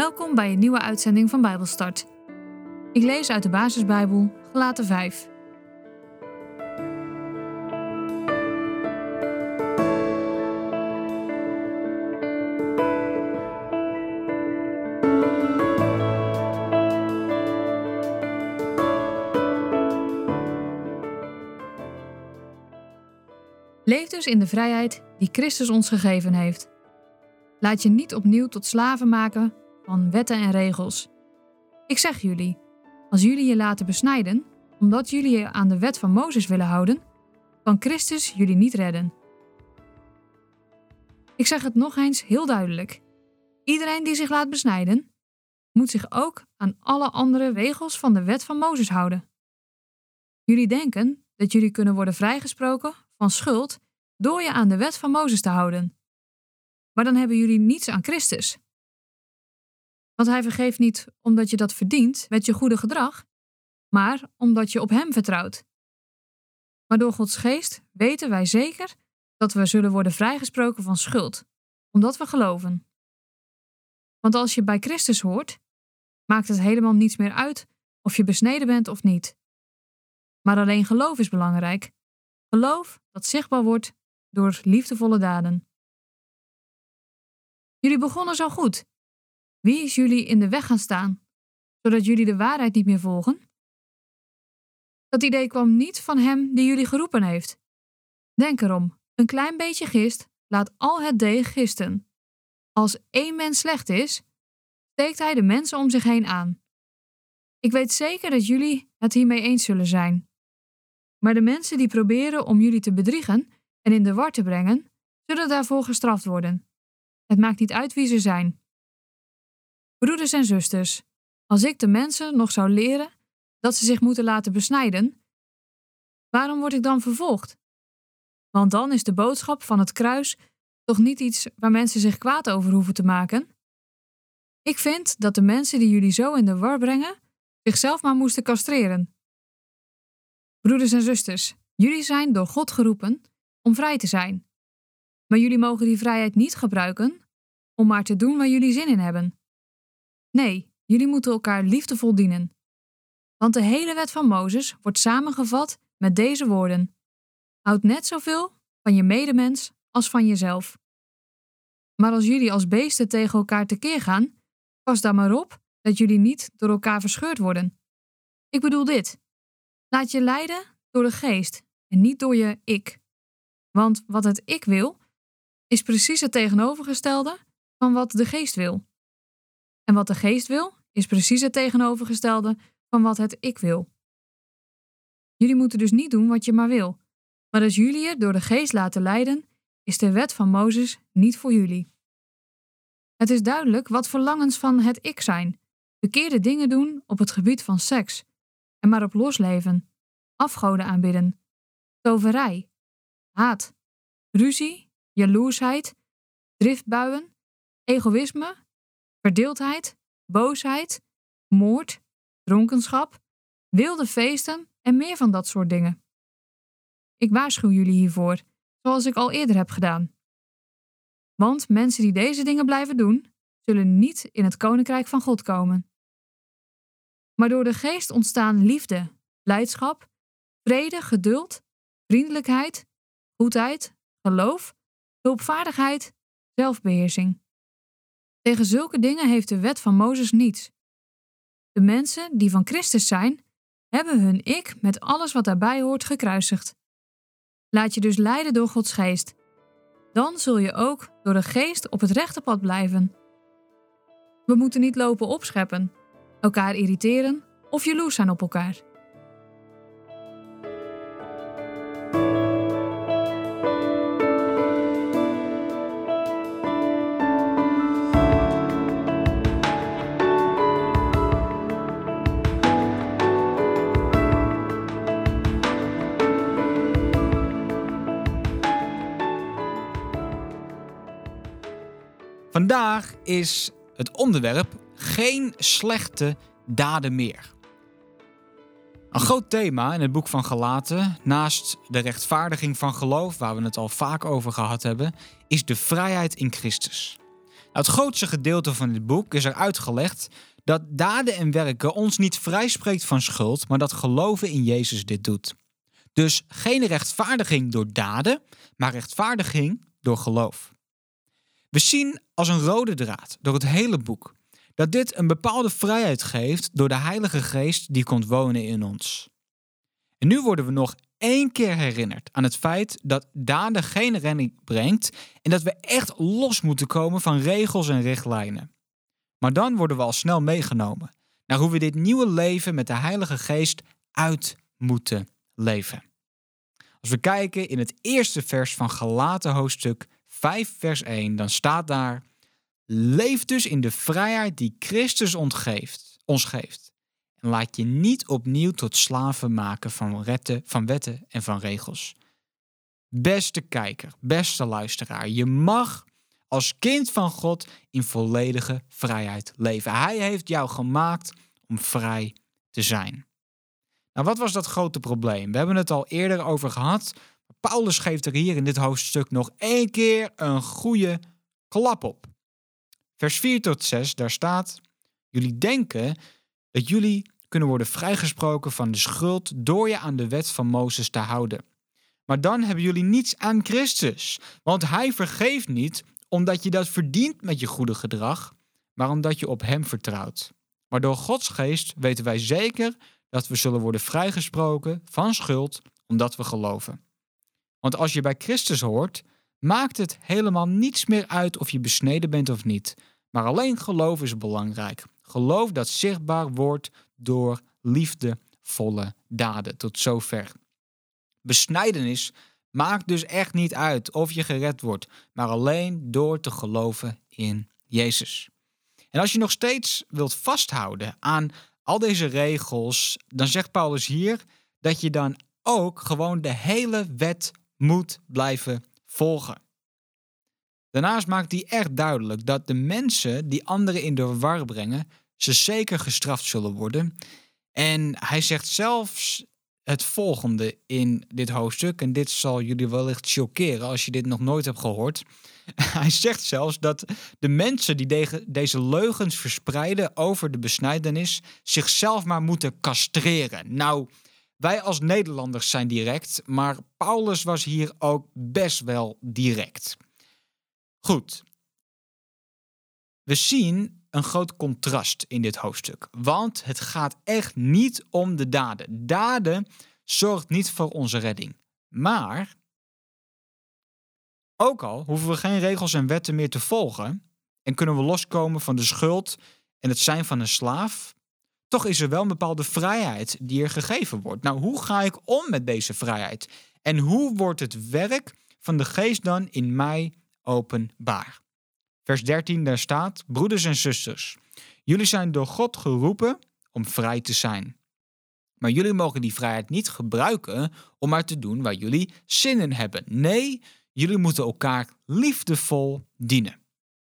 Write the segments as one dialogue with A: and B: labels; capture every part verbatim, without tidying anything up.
A: Welkom bij een nieuwe uitzending van Bijbelstart. Ik lees uit de Basisbijbel, Galaten vijf. Leef dus in de vrijheid die Christus ons gegeven heeft. Laat je niet opnieuw tot slaven maken van wetten en regels. Ik zeg jullie, als jullie je laten besnijden, omdat jullie je aan de wet van Mozes willen houden, kan Christus jullie niet redden. Ik zeg het nog eens heel duidelijk. Iedereen die zich laat besnijden, moet zich ook aan alle andere regels van de wet van Mozes houden. Jullie denken dat jullie kunnen worden vrijgesproken van schuld door je aan de wet van Mozes te houden. Maar dan hebben jullie niets aan Christus. Want hij vergeeft niet omdat je dat verdient met je goede gedrag, maar omdat je op hem vertrouwt. Maar door Gods geest weten wij zeker dat we zullen worden vrijgesproken van schuld, omdat we geloven. Want als je bij Christus hoort, maakt het helemaal niets meer uit of je besneden bent of niet. Maar alleen geloof is belangrijk. Geloof dat zichtbaar wordt door liefdevolle daden. Jullie begonnen zo goed. Wie is jullie in de weg gaan staan, zodat jullie de waarheid niet meer volgen? Dat idee kwam niet van hem die jullie geroepen heeft. Denk erom, een klein beetje gist laat al het deeg gisten. Als één mens slecht is, steekt hij de mensen om zich heen aan. Ik weet zeker dat jullie het hiermee eens zullen zijn. Maar de mensen die proberen om jullie te bedriegen en in de war te brengen, zullen daarvoor gestraft worden. Het maakt niet uit wie ze zijn. Broeders en zusters, als ik de mensen nog zou leren dat ze zich moeten laten besnijden, waarom word ik dan vervolgd? Want dan is de boodschap van het kruis toch niet iets waar mensen zich kwaad over hoeven te maken? Ik vind dat de mensen die jullie zo in de war brengen, zichzelf maar moesten castreren. Broeders en zusters, jullie zijn door God geroepen om vrij te zijn. Maar jullie mogen die vrijheid niet gebruiken om maar te doen waar jullie zin in hebben. Nee, jullie moeten elkaar liefdevol dienen. Want de hele wet van Mozes wordt samengevat met deze woorden: houd net zoveel van je medemens als van jezelf. Maar als jullie als beesten tegen elkaar tekeer gaan, pas dan maar op dat jullie niet door elkaar verscheurd worden. Ik bedoel dit: laat je leiden door de geest en niet door je ik. Want wat het ik wil, is precies het tegenovergestelde van wat de geest wil. En wat de geest wil, is precies het tegenovergestelde van wat het ik wil. Jullie moeten dus niet doen wat je maar wil. Maar als jullie je door de geest laten leiden, is de wet van Mozes niet voor jullie. Het is duidelijk wat verlangens van het ik zijn. Verkeerde dingen doen op het gebied van seks. En maar op losleven. Afgoden aanbidden. Toverij. Haat. Ruzie. Jaloersheid. Driftbuien. Egoïsme. Verdeeldheid, boosheid, moord, dronkenschap, wilde feesten en meer van dat soort dingen. Ik waarschuw jullie hiervoor, zoals ik al eerder heb gedaan. Want mensen die deze dingen blijven doen, zullen niet in het koninkrijk van God komen. Maar door de geest ontstaan liefde, blijdschap, vrede, geduld, vriendelijkheid, goedheid, geloof, hulpvaardigheid, zelfbeheersing. Tegen zulke dingen heeft de wet van Mozes niets. De mensen die van Christus zijn, hebben hun ik met alles wat daarbij hoort gekruisigd. Laat je dus leiden door Gods geest. Dan zul je ook door de geest op het rechte pad blijven. We moeten niet lopen opscheppen, elkaar irriteren of jaloers zijn op elkaar.
B: Vandaag is het onderwerp geen slechte daden meer. Een groot thema in het boek van Galaten, naast de rechtvaardiging van geloof, waar we het al vaak over gehad hebben, is de vrijheid in Christus. Het grootste gedeelte van dit boek is er uitgelegd dat daden en werken ons niet vrijspreekt van schuld, maar dat geloven in Jezus dit doet. Dus geen rechtvaardiging door daden, maar rechtvaardiging door geloof. We zien als een rode draad door het hele boek dat dit een bepaalde vrijheid geeft door de Heilige Geest die komt wonen in ons. En nu worden we nog één keer herinnerd aan het feit dat daden geen redding brengt en dat we echt los moeten komen van regels en richtlijnen. Maar dan worden we al snel meegenomen naar hoe we dit nieuwe leven met de Heilige Geest uit moeten leven. Als we kijken in het eerste vers van Galaten hoofdstuk vijf vers één, dan staat daar: leef dus in de vrijheid die Christus ontgeeft, ons geeft. En laat je niet opnieuw tot slaven maken van wetten, van wetten en van regels. Beste kijker, beste luisteraar, je mag als kind van God in volledige vrijheid leven. Hij heeft jou gemaakt om vrij te zijn. Nou, wat was dat grote probleem? We hebben het al eerder over gehad. Paulus geeft er hier in dit hoofdstuk nog één keer een goede klap op. Vers vier tot zes, daar staat: jullie denken dat jullie kunnen worden vrijgesproken van de schuld door je aan de wet van Mozes te houden. Maar dan hebben jullie niets aan Christus, want hij vergeeft niet omdat je dat verdient met je goede gedrag, maar omdat je op hem vertrouwt. Maar door Gods geest weten wij zeker dat we zullen worden vrijgesproken van schuld omdat we geloven. Want als je bij Christus hoort, maakt het helemaal niets meer uit of je besneden bent of niet. Maar alleen geloof is belangrijk. Geloof dat zichtbaar wordt door liefdevolle daden. Tot zover. Besnijdenis maakt dus echt niet uit of je gered wordt, maar alleen door te geloven in Jezus. En als je nog steeds wilt vasthouden aan al deze regels, dan zegt Paulus hier dat je dan ook gewoon de hele wet moet blijven volgen. Daarnaast maakt hij echt duidelijk dat de mensen die anderen in de war brengen, ze zeker gestraft zullen worden. En hij zegt zelfs het volgende in dit hoofdstuk, en dit zal jullie wellicht choqueren als je dit nog nooit hebt gehoord. Hij zegt zelfs dat de mensen die de- deze leugens verspreiden over de besnijdenis zichzelf maar moeten castreren. Nou, wij als Nederlanders zijn direct, maar Paulus was hier ook best wel direct. Goed. We zien een groot contrast in dit hoofdstuk, want het gaat echt niet om de daden. Daden zorgt niet voor onze redding. Maar ook al hoeven we geen regels en wetten meer te volgen en kunnen we loskomen van de schuld en het zijn van een slaaf, toch is er wel een bepaalde vrijheid die er gegeven wordt. Nou, hoe ga ik om met deze vrijheid? En hoe wordt het werk van de geest dan in mij openbaar? Vers dertien, daar staat: broeders en zusters, jullie zijn door God geroepen om vrij te zijn. Maar jullie mogen die vrijheid niet gebruiken om maar te doen waar jullie zin in hebben. Nee, jullie moeten elkaar liefdevol dienen.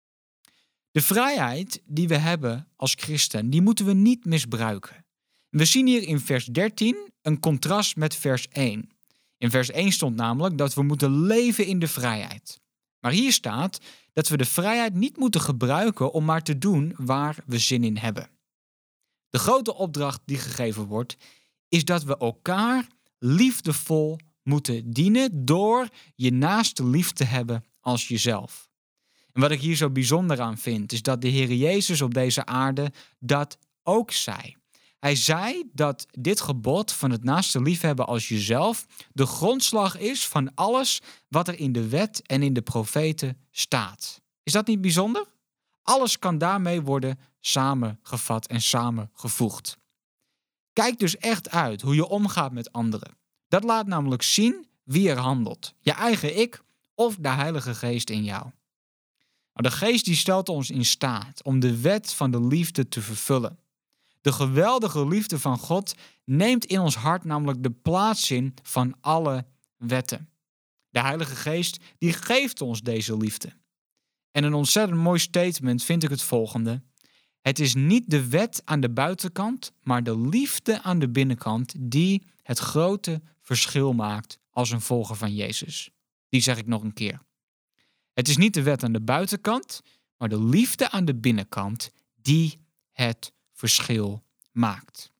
B: De vrijheid die we hebben als christen, die moeten we niet misbruiken. We zien hier in vers dertien een contrast met vers één. In vers één stond namelijk dat we moeten leven in de vrijheid. Maar hier staat dat we de vrijheid niet moeten gebruiken om maar te doen waar we zin in hebben. De grote opdracht die gegeven wordt, is dat we elkaar liefdevol moeten dienen door je naaste lief te hebben als jezelf. En wat ik hier zo bijzonder aan vind, is dat de Heer Jezus op deze aarde dat ook zei. Hij zei dat dit gebod van het naaste liefhebben als jezelf de grondslag is van alles wat er in de wet en in de profeten staat. Is dat niet bijzonder? Alles kan daarmee worden samengevat en samengevoegd. Kijk dus echt uit hoe je omgaat met anderen. Dat laat namelijk zien wie er handelt. Je eigen ik of de Heilige Geest in jou. De Geest die stelt ons in staat om de wet van de liefde te vervullen. De geweldige liefde van God neemt in ons hart namelijk de plaats in van alle wetten. De Heilige Geest die geeft ons deze liefde. En een ontzettend mooi statement vind ik het volgende. Het is niet de wet aan de buitenkant, maar de liefde aan de binnenkant die het grote verschil maakt als een volger van Jezus. Die zeg ik nog een keer. Het is niet de wet aan de buitenkant, maar de liefde aan de binnenkant die het verschil maakt.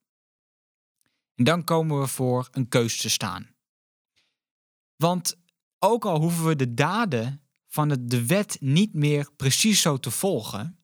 B: En dan komen we voor een keus te staan. Want ook al hoeven we de daden van het, de wet niet meer precies zo te volgen,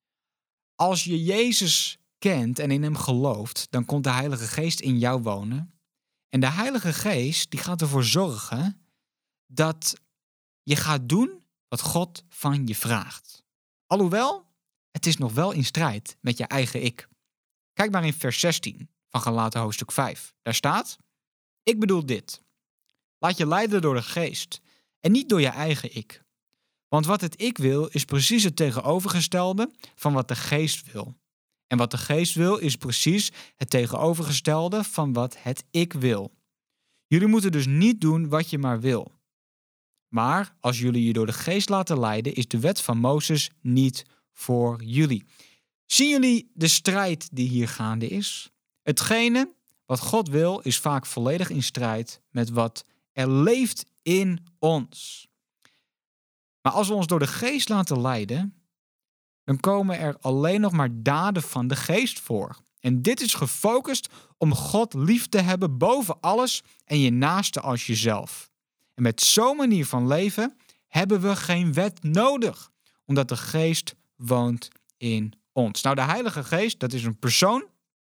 B: als je Jezus kent en in hem gelooft, dan komt de Heilige Geest in jou wonen. En de Heilige Geest die gaat ervoor zorgen dat je gaat doen wat God van je vraagt. Alhoewel, het is nog wel in strijd met je eigen ik. Kijk maar in vers zestien van Galaten hoofdstuk vijf. Daar staat: ik bedoel dit. Laat je leiden door de Geest en niet door je eigen ik. Want wat het ik wil is precies het tegenovergestelde van wat de Geest wil. En wat de Geest wil is precies het tegenovergestelde van wat het ik wil. Jullie moeten dus niet doen wat je maar wil. Maar als jullie je door de Geest laten leiden, is de wet van Mozes niet voor jullie. Zien jullie de strijd die hier gaande is? Hetgene wat God wil is vaak volledig in strijd met wat er leeft in ons. Maar als we ons door de Geest laten leiden, dan komen er alleen nog maar daden van de Geest voor. En dit is gefocust om God lief te hebben boven alles en je naaste als jezelf. En met zo'n manier van leven hebben we geen wet nodig, omdat de Geest woont in ons. Nou, de Heilige Geest, dat is een persoon.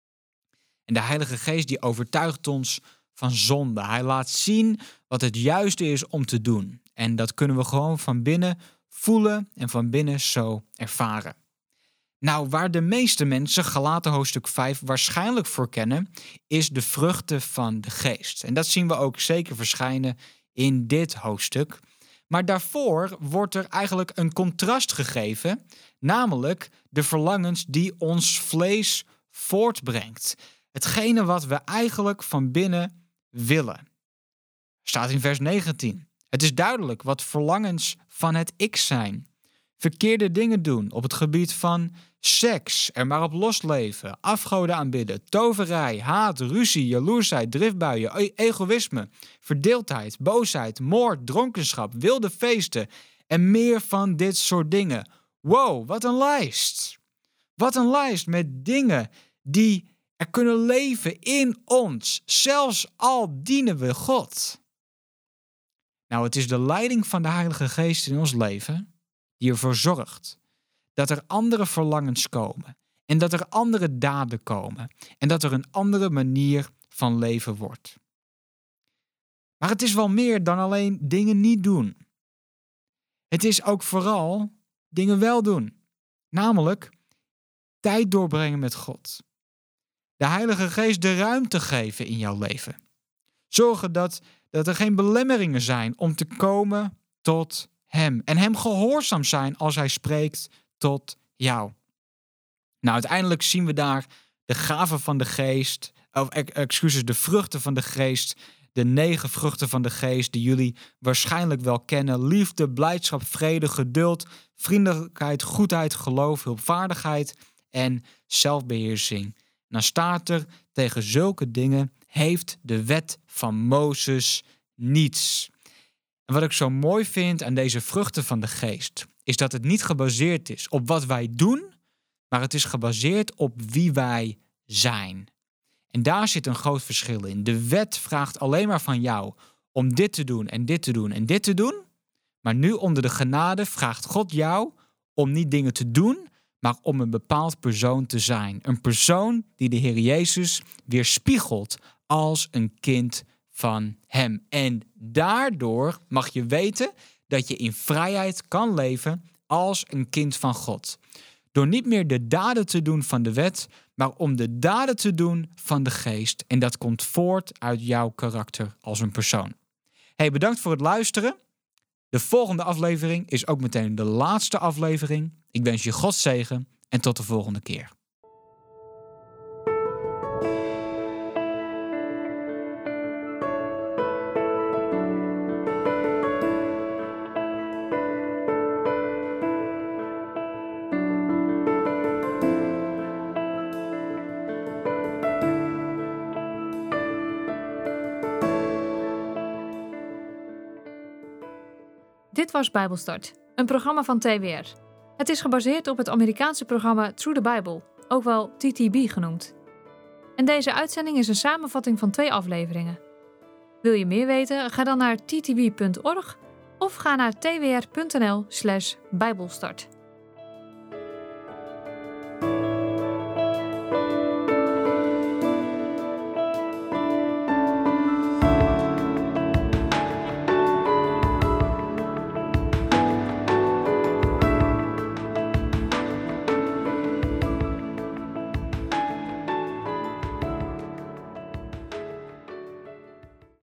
B: En de Heilige Geest die overtuigt ons van zonde. Hij laat zien wat het juiste is om te doen. En dat kunnen we gewoon van binnen voelen en van binnen zo ervaren. Nou, waar de meeste mensen Galaten hoofdstuk vijf waarschijnlijk voor kennen, is de vruchten van de Geest. En dat zien we ook zeker verschijnen in dit hoofdstuk. Maar daarvoor wordt er eigenlijk een contrast gegeven, namelijk de verlangens die ons vlees voortbrengt. Hetgene wat we eigenlijk van binnen willen. Staat in vers negentien. Het is duidelijk wat verlangens van het ik zijn. Verkeerde dingen doen op het gebied van seks, er maar op losleven, afgoden aanbidden, toverij, haat, ruzie, jaloersheid, driftbuien, e- egoïsme, verdeeldheid, boosheid, moord, dronkenschap, wilde feesten en meer van dit soort dingen. Wow, wat een lijst! Wat een lijst met dingen die er kunnen leven in ons, zelfs al dienen we God. Nou, het is de leiding van de Heilige Geest in ons leven die ervoor zorgt dat er andere verlangens komen en dat er andere daden komen en dat er een andere manier van leven wordt. Maar het is wel meer dan alleen dingen niet doen. Het is ook vooral dingen wel doen, namelijk tijd doorbrengen met God. De Heilige Geest de ruimte geven in jouw leven. Zorgen dat, dat er geen belemmeringen zijn om te komen tot Hem. En Hem gehoorzaam zijn als Hij spreekt tot jou. Nou, uiteindelijk zien we daar de gaven van de Geest, of excuses, de vruchten van de Geest, de negen vruchten van de Geest die jullie waarschijnlijk wel kennen. Liefde, blijdschap, vrede, geduld, vriendelijkheid, goedheid, geloof, hulpvaardigheid en zelfbeheersing. Dan staat er, tegen zulke dingen heeft de wet van Mozes niets. En wat ik zo mooi vind aan deze vruchten van de Geest, is dat het niet gebaseerd is op wat wij doen, maar het is gebaseerd op wie wij zijn. En daar zit een groot verschil in. De wet vraagt alleen maar van jou om dit te doen en dit te doen en dit te doen. Maar nu onder de genade vraagt God jou om niet dingen te doen, maar om een bepaald persoon te zijn. Een persoon die de Heer Jezus weerspiegelt als een kind van Hem. En daardoor mag je weten dat je in vrijheid kan leven als een kind van God. Door niet meer de daden te doen van de wet, maar om de daden te doen van de Geest. En dat komt voort uit jouw karakter als een persoon. Hey, bedankt voor het luisteren. De volgende aflevering is ook meteen de laatste aflevering. Ik wens je Gods zegen en tot de volgende keer.
A: Dit was Bijbelstart, een programma van T W R. Het is gebaseerd op het Amerikaanse programma Through the Bible, ook wel T T B genoemd. En deze uitzending is een samenvatting van twee afleveringen. Wil je meer weten? Ga dan naar t t b punt org of ga naar t w r punt n l slash bijbelstart.